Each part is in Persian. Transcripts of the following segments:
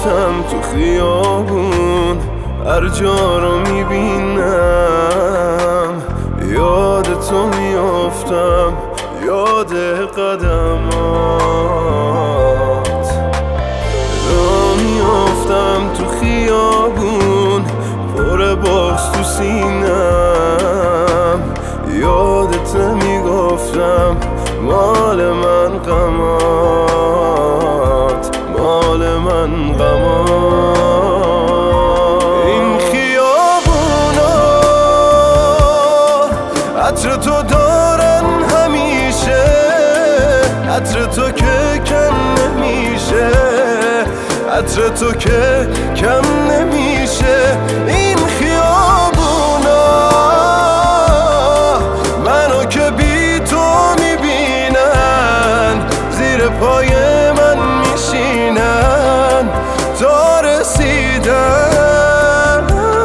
میافتم تو خیابون، هر جا رو میبینم یاد تو میافتم، یاد قدمات. را میافتم تو خیابون، پر باز تو سینم، یادت میگفتم مال من غمات، مال من غمات. این خیابونا عطر تو دارن همیشه، عطر تو که کم نمیشه، عطر تو که کم نمیشه. این خیابونا منو که بی تو میبینن، زیر پای من میشینن تا رسیدن.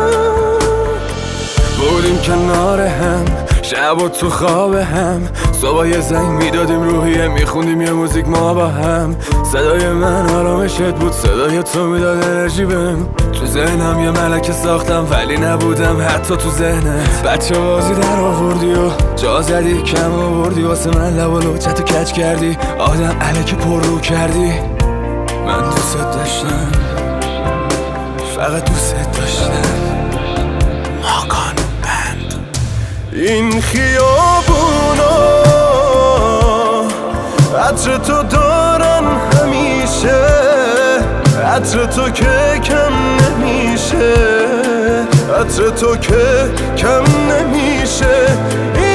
بودیم کنار هم، شب و تو خواب هم، صبح یه زنگ میدادیم روحیه، میخوندیم یه موزیک ما با هم. صدای من آرامشت بود، صدای تو میداد انرژی بهم. تو ذهنم یه ملکه ساختم ولی نبودم حتی تو ذهنت. بچه بازی در آوردی و جا زدی کم آوردی، واسه من لب و لوچتو کج کردی، آدم الکی پر رو کردی. من دوست داشتم، فقط دوست داشتم. ماکان بند. این خیابونا عطر تو دارن همیشه، عطر تو که کم نمیشه، عطر تو که کم نمیشه.